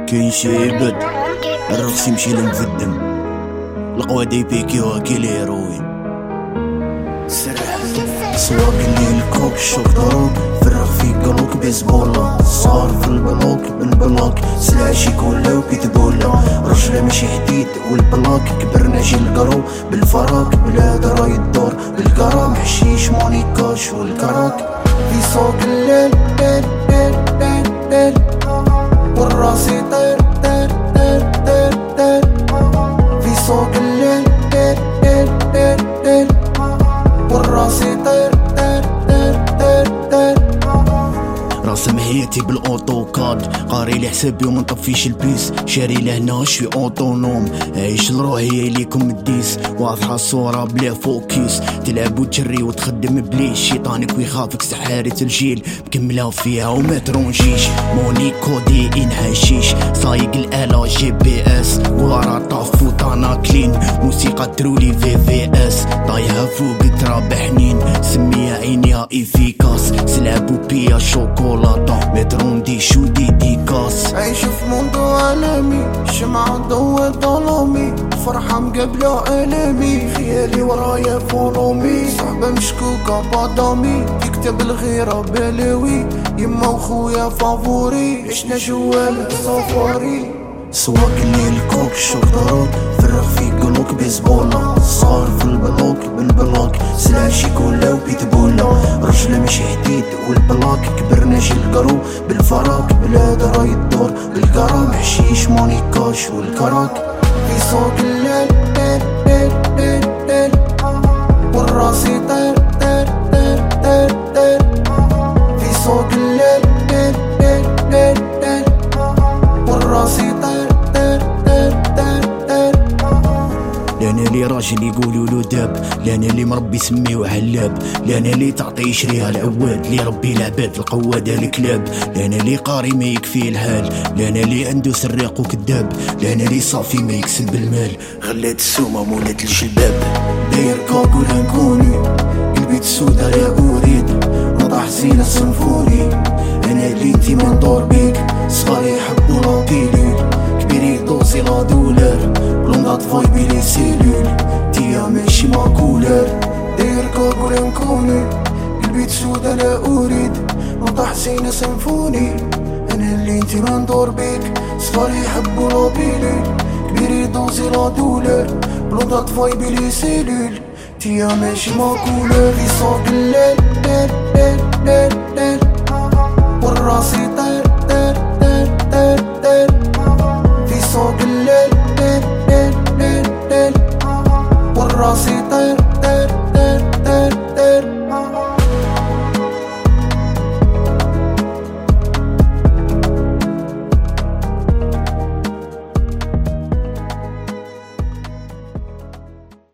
كاين شي عباد الرخص يمشي لمفدم القوادي بيكي واكل هيروين سرح سواق الليل كوك شوك دروك فرغ في قلوك بيزبولا صار في البلوك بالبلوك سلاشي كولا بيتبولا رجلة ماشي حديد والبلاك كبرنا جي القرو بالفراك بلاد راي الدور بالكرام حشيش مونيكاش والكراك في صوت الليل ليل ليل ليل ليل والراسي طير طير طير طير طير في صوت الليل ليل ليل ليل ليل والراسي طير طير طير طير طير راسم حياتي بالاوتوكاد قاري لي حسابي وما نطفيش البيس شاري لهنا شوي اوتونوم عيش لروحي ليكم الديس واضحه الصوره بلا فوكيس تلعب وتجري وتخدم بليش شيطانك ويخافك سحارة الجيل مكمله فيها وما ترونجيش مونيكو دي ان حشيش صايق الاله جي بي اس ورا طاف وطانا كلين موسيقى ترولي في اس طايحه فوق تراب حنين سميها عينيها افيكاس سلعبو بيا شوكولاته مترون دي شو دي كاس عايش في موندو عالمي شمعة ضوء ظلامي فرحة مقابلة ألمي خيالي ورايا فولومي صحبة مشكوكة بادامي تكتب الغيرة بلاوي يما وخويا فافوري عشنا جوال سفاري سواق الليل كوك شوك دروك فرغ في قلوك بيزبولا صار في البلوك بالبلاك سلاشي كولا وبيتبولا رجلة ماشي حديد والبلاك كبرنا جي القرو بالفراك بلاد راي الدور بالكرام حشيش مونيكاش والكراك في صوت الليل ليل ليل ليل ليل والراسي طير طير طير طير طير في صوت الليل ليل ليل ليل ليل والراسي طير طير طير طير طير لانا لي راجل يقولوا له داب لانا لي مربي سميوه علاب لانا لي تعطي يشريها العواد لي ربي العباد القوادة الكلاب لانا لي قاري ما يكفي الحال لانا لي عنده سراق وكذاب لانا لي صافي ما يكسب المال غلات السومة مولات الجلباب داير كاكو لنكوني قلبي تسودا لا اريد وضع حزينة سنفوني انا اللي انتي مندور بيك صغاري يحبوا لاطيلي كبيري دوزي لا دولار بلوندات فايبي لي سيلول تيا ماشي ماكولار داير كاكو لنكوني قلبي تسودا لا اريد وضع حزينة سنفوني انا اللي انتي مندور بيك صغاري يحبوا لاطيلي كبيري دوزي لا دولار بلوندات فايبي لي سيلول تيا ماشي ماكولار في صوت الليل ليل ليل ليل ليل والراسي